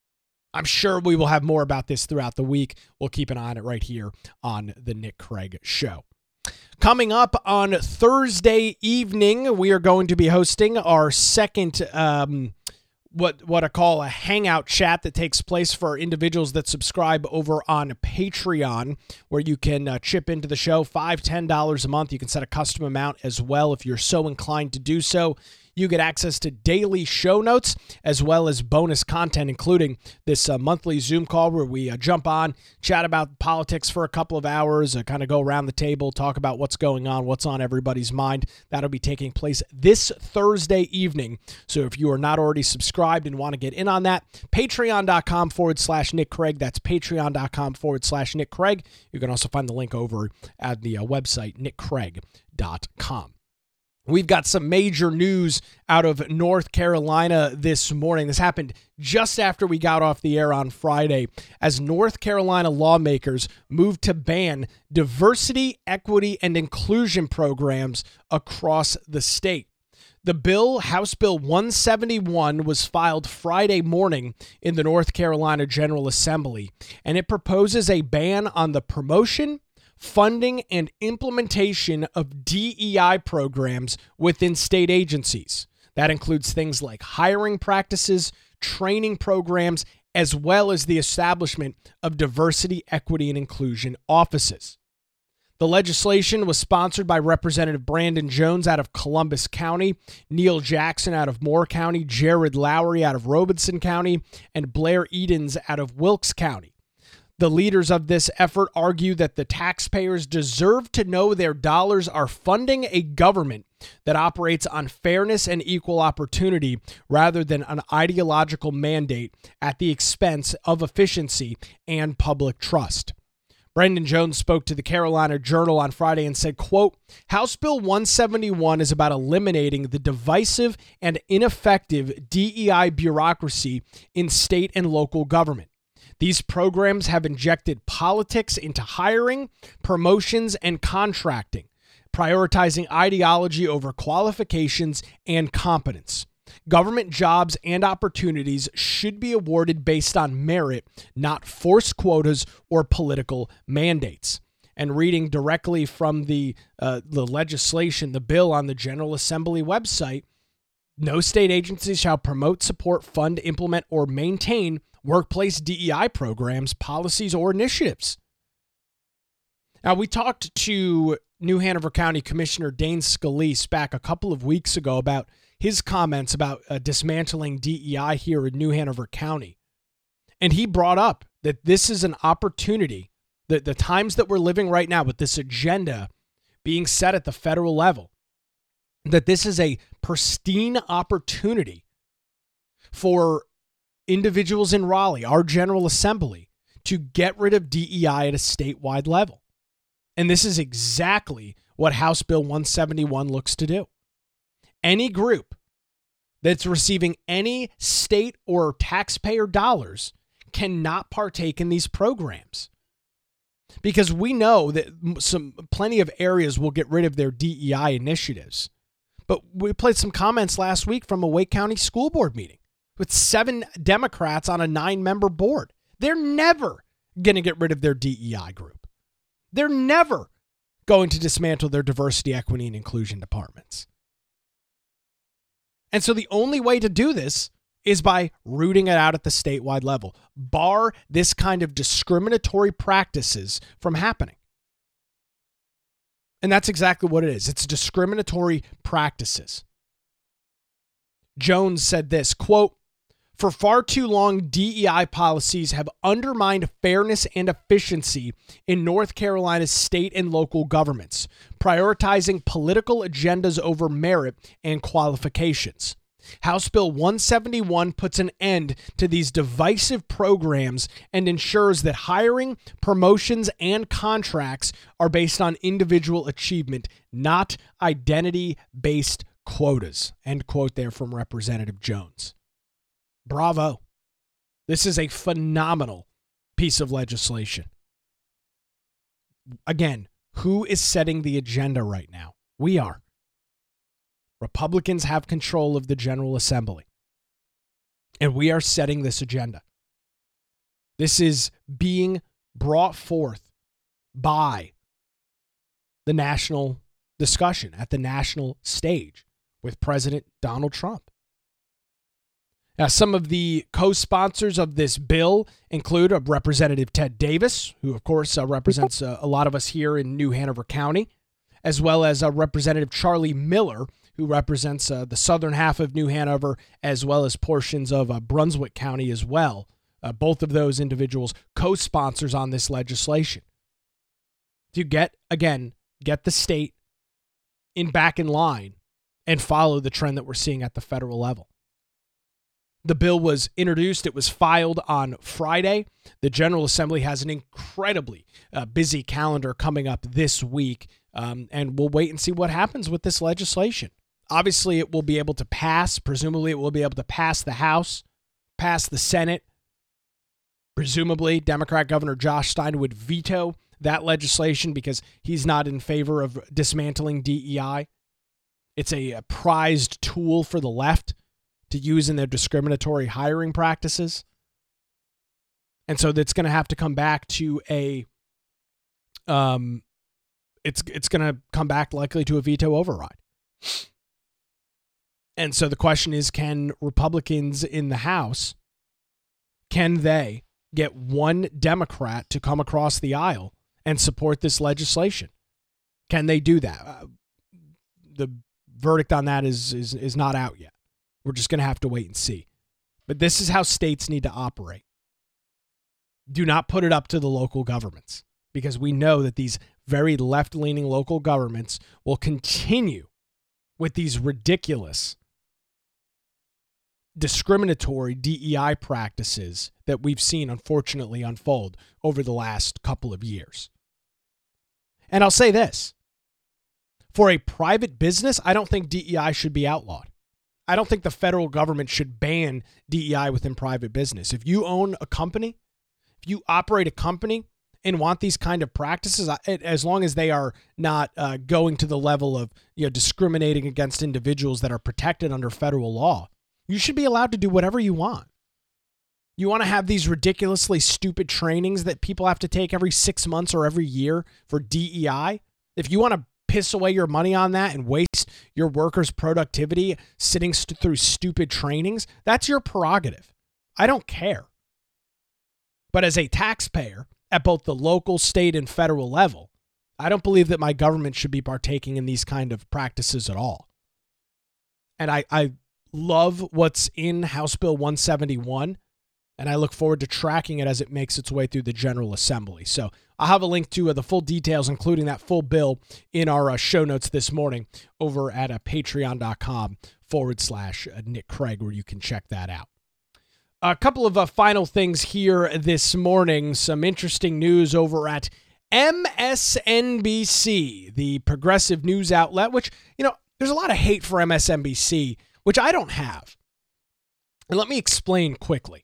S1: I'm sure we will have more about this throughout the week. We'll keep an eye on it right here on the Nick Craig Show. Coming up on Thursday evening, we are going to be hosting our second um, what what I call a hangout chat that takes place for individuals that subscribe over on Patreon, where you can uh, chip into the show five dollars, ten dollars a month. You can set a custom amount as well if you're so inclined to do so. You get access to daily show notes as well as bonus content, including this uh, monthly Zoom call where we uh, jump on, chat about politics for a couple of hours, uh, kind of go around the table, talk about what's going on, what's on everybody's mind. That'll be taking place this Thursday evening. So if you are not already subscribed and want to get in on that, patreon.com forward slash Nick Craig. That's patreon.com forward slash Nick Craig. You can also find the link over at the uh, website, nick craig dot com. We've got some major news out of North Carolina this morning. This happened just after we got off the air on Friday, as North Carolina lawmakers moved to ban diversity, equity, and inclusion programs across the state. The bill, House Bill one seventy-one, was filed Friday morning in the North Carolina General Assembly, and it proposes a ban on the promotion, funding, and implementation of D E I programs within state agencies. That includes things like hiring practices, training programs, as well as the establishment of diversity, equity, and inclusion offices. The legislation was sponsored by Representative Brandon Jones out of Columbus County, Neil Jackson out of Moore County, Jared Lowry out of Robeson County, and Blair Edens out of Wilkes County. The leaders of this effort argue that the taxpayers deserve to know their dollars are funding a government that operates on fairness and equal opportunity rather than an ideological mandate at the expense of efficiency and public trust. Brandon Jones spoke to the Carolina Journal on Friday and said, quote, House Bill one seventy-one is about eliminating the divisive and ineffective D E I bureaucracy in state and local government. These programs have injected politics into hiring, promotions, and contracting, prioritizing ideology over qualifications and competence. Government jobs and opportunities should be awarded based on merit, not forced quotas or political mandates. And reading directly from the uh, the legislation, the bill on the General Assembly website, no state agency shall promote, support, fund, implement, or maintain workplace D E I programs, policies, or initiatives. Now, we talked to New Hanover County Commissioner Dane Scalise back a couple of weeks ago about his comments about uh, dismantling D E I here in New Hanover County. And he brought up that this is an opportunity, that the times that we're living right now with this agenda being set at the federal level, that this is a pristine opportunity for individuals in Raleigh, our General Assembly, to get rid of D E I at a statewide level. And this is exactly what House Bill one seventy-one looks to do. Any group that's receiving any state or taxpayer dollars cannot partake in these programs. Because we know that some plenty of areas will get rid of their D E I initiatives. But we played some comments last week from a Wake County School Board meeting with seven Democrats on a nine-member board. They're never going to get rid of their D E I group. They're never going to dismantle their diversity, equity, and inclusion departments. And so the only way to do this is by rooting it out at the statewide level. Bar this kind of discriminatory practices from happening. And that's exactly what it is. It's discriminatory practices. Jones said this, quote, "For far too long, D E I policies have undermined fairness and efficiency in North Carolina's state and local governments, prioritizing political agendas over merit and qualifications. House Bill one seventy-one puts an end to these divisive programs and ensures that hiring, promotions, and contracts are based on individual achievement, not identity-based quotas." End quote there from Representative Jones. Bravo. This is a phenomenal piece of legislation. Again, who is setting the agenda right now? We are. Republicans have control of the General Assembly, and we are setting this agenda. This is being brought forth by the national discussion at the national stage with President Donald Trump. Now, some of the co-sponsors of this bill include uh, Representative Ted Davis, who, of course, uh, represents uh, a lot of us here in New Hanover County, as well as uh, Representative Charlie Miller, who represents uh, the southern half of New Hanover, as well as portions of uh, Brunswick County as well. Uh, both of those individuals co-sponsors on this legislation. To get, again, get the state in back in line and follow the trend that we're seeing at the federal level. The bill was introduced. It was filed on Friday. The General Assembly has an incredibly uh, busy calendar coming up this week, um, and we'll wait and see what happens with this legislation. Obviously, it will be able to pass. Presumably, it will be able to pass the House, pass the Senate. Presumably, Democrat Governor Josh Stein would veto that legislation because he's not in favor of dismantling D E I. It's a, a prized tool for the left to use in their discriminatory hiring practices. And so that's going to have to come back to a, um, it's it's going to come back likely to a veto override. And so the question is, can Republicans in the House, can they get one Democrat to come across the aisle and support this legislation? Can they do that? Uh, the verdict on that is, is, is not out yet. We're just going to have to wait and see. But this is how states need to operate. Do not put it up to the local governments, because we know that these very left-leaning local governments will continue with these ridiculous discriminatory D E I practices that we've seen, unfortunately, unfold over the last couple of years. And I'll say this. For a private business, I don't think D E I should be outlawed. I don't think the federal government should ban D E I within private business. If you own a company, if you operate a company and want these kind of practices, as long as they are not uh, going to the level of, you know, discriminating against individuals that are protected under federal law, you should be allowed to do whatever you want. You want to have these ridiculously stupid trainings that people have to take every six months or every year for D E I? If you want to piss away your money on that and waste your workers' productivity sitting st- through stupid trainings, that's your prerogative. I don't care. But as a taxpayer at both the local, state, and federal level, I don't believe that my government should be partaking in these kind of practices at all. And I, I love what's in House Bill one seventy-one, and I look forward to tracking it as it makes its way through the General Assembly. So I'll have a link to uh, the full details, including that full bill, in our uh, show notes this morning over at uh, patreon.com forward slash uh, Nick Craig, where you can check that out. A couple of uh, final things here this morning. Some interesting news over at M S N B C, the progressive news outlet, which, you know, there's a lot of hate for M S N B C, which I don't have. And let me explain quickly.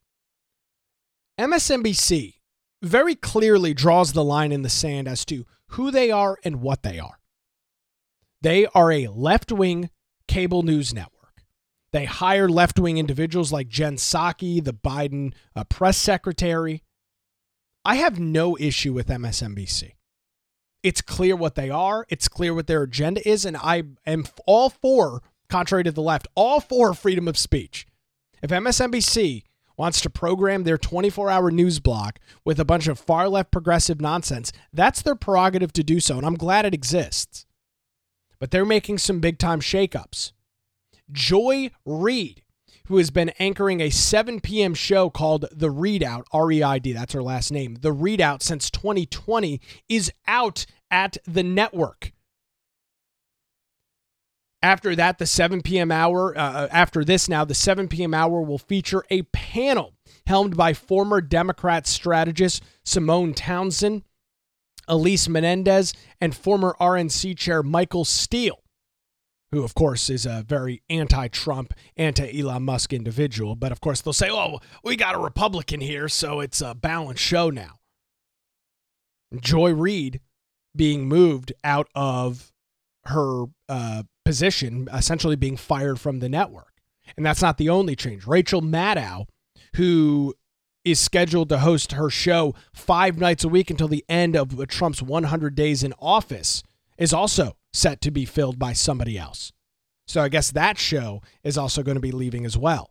S1: M S N B C very clearly draws the line in the sand as to who they are and what they are. They are a left-wing cable news network. They hire left-wing individuals like Jen Psaki, the Biden uh, press secretary. I have no issue with M S N B C. It's clear what they are. It's clear what their agenda is. And I am all for, contrary to the left, all for freedom of speech. If M S N B C wants to program their twenty-four hour news block with a bunch of far-left progressive nonsense, that's their prerogative to do so, and I'm glad it exists. But they're making some big-time shakeups. Joy Reid, who has been anchoring a seven p.m. show called The Readout, R E I D, that's her last name, The Readout since twenty twenty, is out at the network. After that, the seven p.m. hour, uh, after this now, the seven p.m. hour will feature a panel helmed by former Democrat strategist Simone Townsend, Elise Menendez, and former R N C chair Michael Steele, who, of course, is a very anti-Trump, anti-Elon Musk individual. But, of course, they'll say, oh, we got a Republican here, so it's a balanced show now. Joy Reid being moved out of her uh, position, essentially being fired from the network. And that's not the only change. Rachel Maddow, who is scheduled to host her show five nights a week until the end of Trump's one hundred days in office, is also set to be filled by somebody else. So I guess that show is also going to be leaving as well.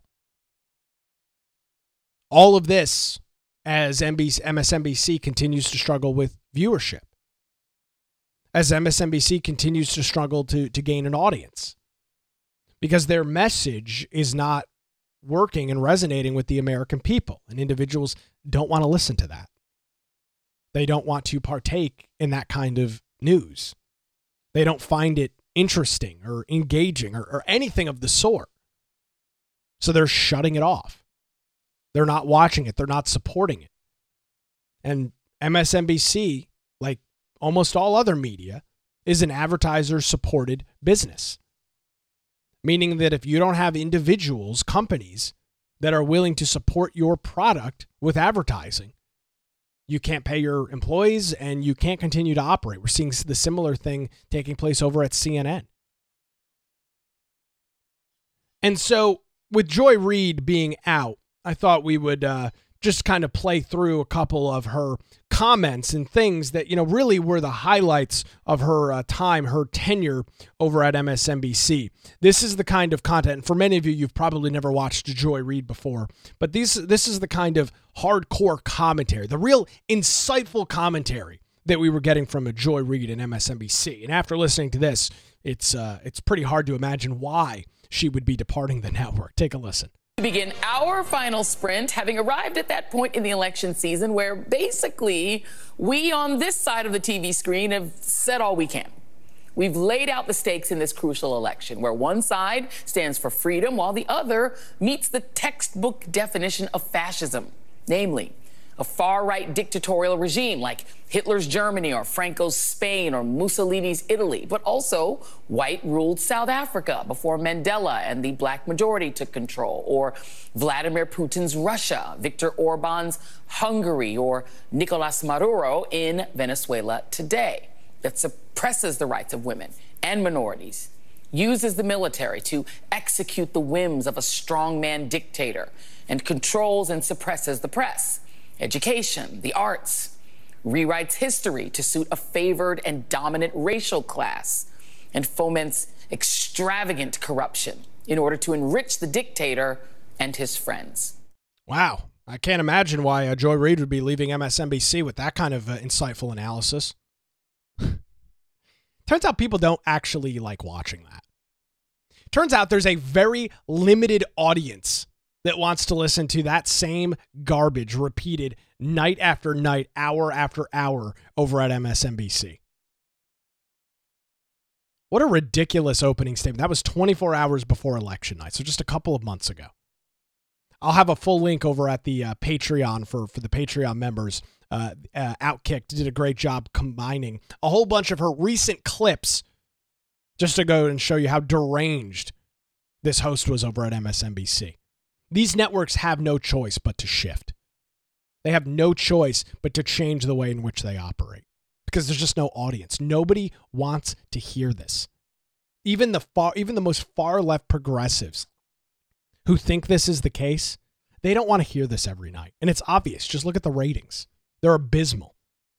S1: All of this as M S N B C continues to struggle with viewership, as M S N B C continues to struggle to, to gain an audience, because their message is not working and resonating with the American people, and individuals don't want to listen to that. They don't want to partake in that kind of news. They don't find it interesting or engaging or, or anything of the sort. So they're shutting it off. They're not watching it. They're not supporting it. And M S N B C, like almost all other media, is an advertiser-supported business. Meaning that if you don't have individuals, companies, that are willing to support your product with advertising, you can't pay your employees and you can't continue to operate. We're seeing the similar thing taking place over at C N N. And so with Joy Reid being out, I thought we would uh, just kind of play through a couple of her comments and things that, you know, really were the highlights of her uh, time, her tenure over at M S N B C. This is the kind of content, and for many of you, you've probably never watched Joy Reid before, but these, this is the kind of hardcore commentary, the real insightful commentary that we were getting from a Joy Reid and M S N B C. And after listening to this, it's uh, it's pretty hard to imagine why she would be departing the network. Take a listen.
S3: We begin our final sprint, having arrived at that point in the election season where basically we on this side of the T V screen have said all we can. We've laid out the stakes in this crucial election, where one side stands for freedom while the other meets the textbook definition of fascism, namely a far-right dictatorial regime like Hitler's Germany or Franco's Spain or Mussolini's Italy, but also white-ruled South Africa before Mandela and the black majority took control, or Vladimir Putin's Russia, Viktor Orban's Hungary, or Nicolas Maduro in Venezuela today, that suppresses the rights of women and minorities, uses the military to execute the whims of a strongman dictator, and controls and suppresses the press, education, the arts, rewrites history to suit a favored and dominant racial class, and foments extravagant corruption in order to enrich the dictator and his friends.
S1: Wow. I can't imagine why uh, Joy Reid would be leaving M S N B C with that kind of uh, insightful analysis. Turns out people don't actually like watching that. Turns out there's a very limited audience that wants to listen to that same garbage repeated night after night, hour after hour over at M S N B C. What a ridiculous opening statement. That was twenty-four hours before election night, so just a couple of months ago. I'll have a full link over at the uh, Patreon for, for the Patreon members. Uh, uh, Outkick did a great job combining a whole bunch of her recent clips just to go and show you how deranged this host was over at M S N B C. These networks have no choice but to shift. They have no choice but to change the way in which they operate because there's just no audience. Nobody wants to hear this. Even the far, even the most far left progressives who think this is the case, they don't want to hear this every night. And it's obvious. Just look at the ratings. They're abysmal.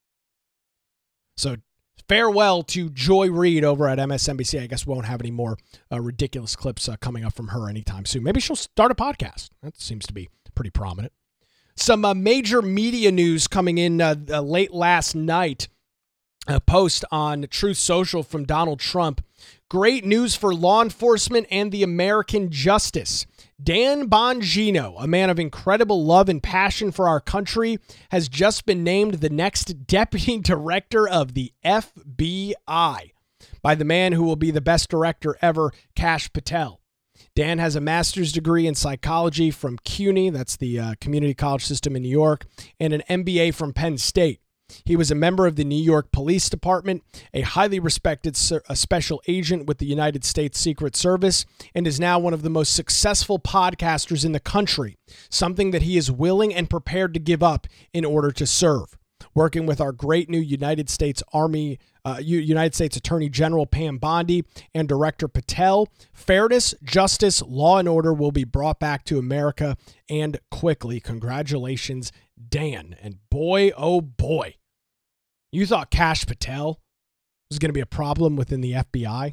S1: So farewell to Joy Reid over at M S N B C. I guess we won't have any more uh, ridiculous clips uh, coming up from her anytime soon. Maybe she'll start a podcast. That seems to be pretty prominent. Some uh, major media news coming in uh, uh, late last night. A post on Truth Social from Donald Trump. Great news for law enforcement and the American justice. Dan Bongino, a man of incredible love and passion for our country, has just been named the next deputy director of the F B I by the man who will be the best director ever, Kash Patel. Dan has a master's degree in psychology from CUNY, that's the uh, community college system in New York, and an M B A from Penn State. He was a member of the New York Police Department, a highly respected a special agent with the United States Secret Service, and is now one of the most successful podcasters in the country, something that he is willing and prepared to give up in order to serve. Working with our great new United States Army, uh, United States Attorney General Pam Bondi and Director Patel, fairness, justice, law, and order will be brought back to America, and quickly. Congratulations, Dan. And boy, oh boy, you thought Kash Patel was going to be a problem within the F B I?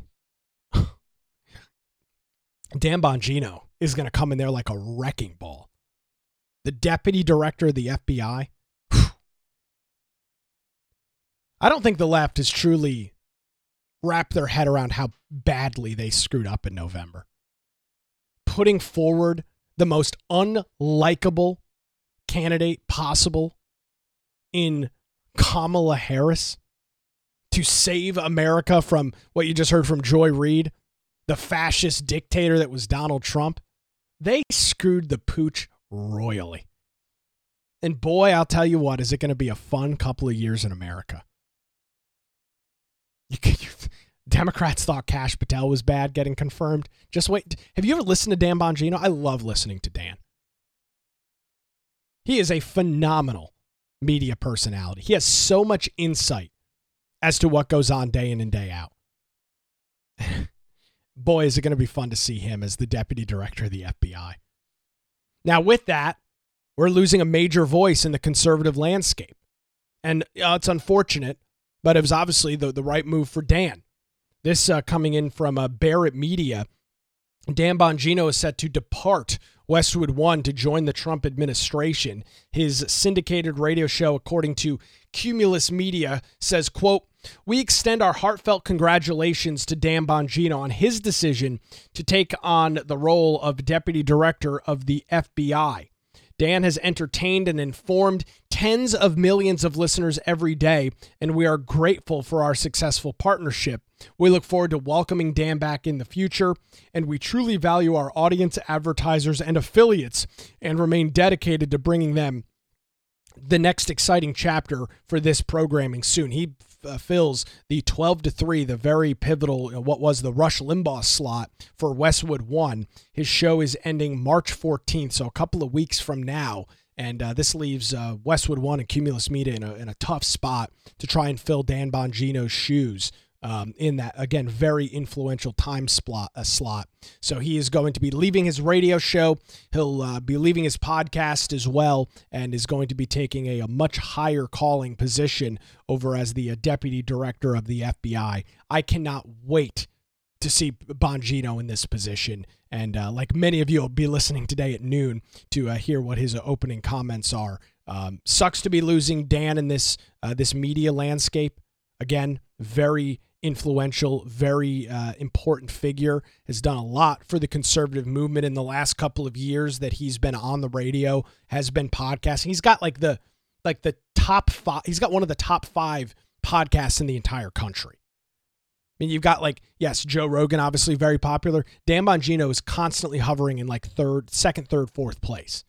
S1: Dan Bongino is going to come in there like a wrecking ball. The deputy director of the F B I? I don't think the left has truly wrapped their head around how badly they screwed up in November. Putting forward the most unlikable candidate possible in Kamala Harris to save America from what you just heard from Joy Reid, the fascist dictator that was Donald Trump. They screwed the pooch royally. And boy, I'll tell you what, is it going to be a fun couple of years in America. You, you, Democrats thought Kash Patel was bad getting confirmed. Just wait. Have you ever listened to Dan Bongino? I love listening to Dan. He is a phenomenal media personality. He has so much insight as to what goes on day in and day out. Boy, is it going to be fun to see him as the deputy director of the F B I. Now, with that, we're losing a major voice in the conservative landscape. And uh, it's unfortunate, but it was obviously the, the right move for Dan. This uh, coming in from uh, Barrett Media. Dan Bongino is set to depart Westwood One to join the Trump administration. His syndicated radio show, according to Cumulus Media, says, quote, "We extend our heartfelt congratulations to Dan Bongino on his decision to take on the role of deputy director of the F B I. Dan has entertained and informed tens of millions of listeners every day, and we are grateful for our successful partnership. We look forward to welcoming Dan back in the future, and we truly value our audience, advertisers, and affiliates, and remain dedicated to bringing them the next exciting chapter for this programming soon." He uh, fills the twelve to three, the very pivotal, you know, what was the Rush Limbaugh slot for Westwood One. His show is ending March fourteenth, so a couple of weeks from now. And uh, this leaves uh, Westwood One and Cumulus Media in a, in a tough spot to try and fill Dan Bongino's shoes um, in that, again, very influential time slot, uh, slot. So he is going to be leaving his radio show. He'll uh, be leaving his podcast as well, and is going to be taking a, a much higher calling position over as the uh, deputy director of the F B I. I cannot wait to see Bongino in this position. And uh, like many of you will be listening today at noon to uh, hear what his uh, opening comments are. Um, sucks to be losing Dan in this uh, this media landscape. Again, very influential, very uh, important figure. Has done a lot for the conservative movement in the last couple of years that he's been on the radio, has been podcasting. He's got like the like the top five. He's got one of the top five podcasts in the entire country. I mean, you've got like, yes, Joe Rogan, obviously very popular. Dan Bongino is constantly hovering in like third, second, third, fourth place.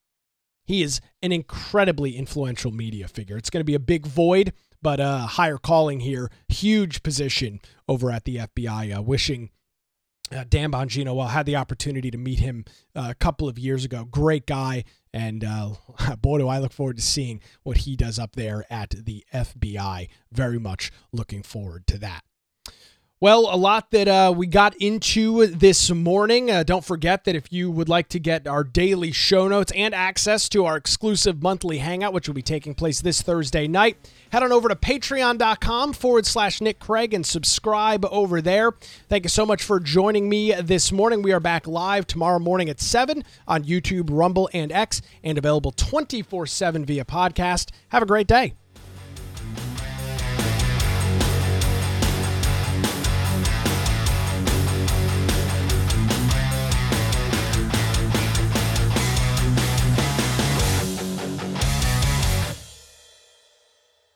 S1: He is an incredibly influential media figure. It's going to be a big void, but a uh, higher calling here. Huge position over at the F B I. Uh, wishing uh, Dan Bongino, well, had the opportunity to meet him uh, a couple of years ago. Great guy. And uh, boy, do I look forward to seeing what he does up there at the F B I. Very much looking forward to that. Well, a lot that uh, we got into this morning. Uh, don't forget that if you would like to get our daily show notes and access to our exclusive monthly hangout, which will be taking place this Thursday night, head on over to patreon.com forward slash Nick Craig and subscribe over there. Thank you so much for joining me this morning. We are back live tomorrow morning at seven on YouTube, Rumble, and X, and available twenty-four seven via podcast. Have a great day.